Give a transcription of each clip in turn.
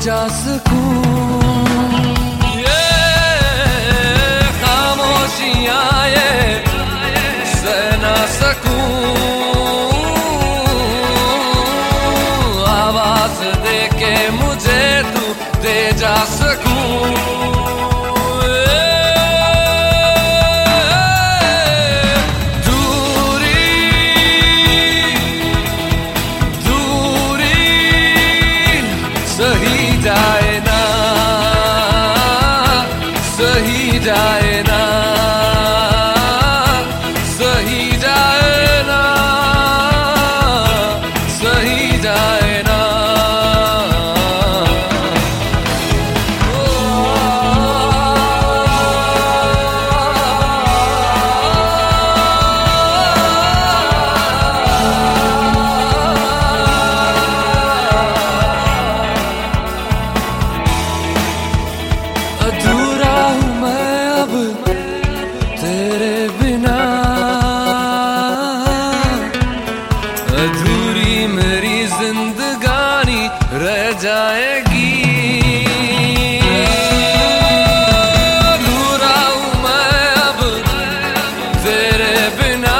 जा सकूं। ये खामोशियां ये सह ना सकूं, आवाज दे के मुझे तू दे जा सकूं। सही जाए ना, सही जाए ना, सही जाए ना, सही जाए ना। अधूरा हूँ मैं अब तेरे बिना, अधूरी मेरी जिंदगानी रह जाएगी। अधूरा हूँ मैं अब तेरे बिना,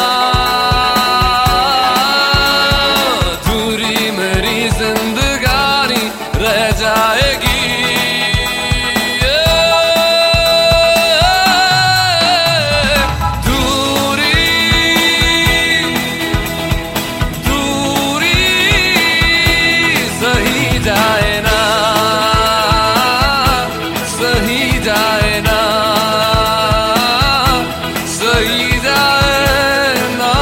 अधूरी मेरी जिंदगानी रह जाएगी। सही जाए ना, सही जाए ना, सही जाए ना,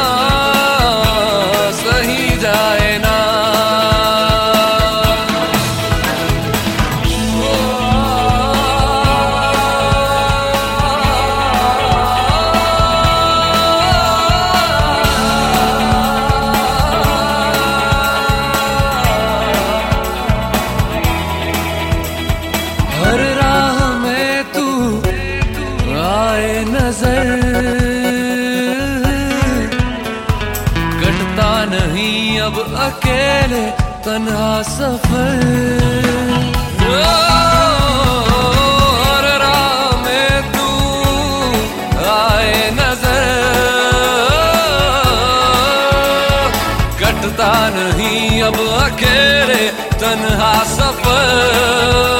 सही जाए ना। हर राह में तू आए नजर, कटता नहीं अब अकेले तन्हा सफर। हर राह में तू आए नजर, कटता नहीं अब अकेले तन्हा सफर।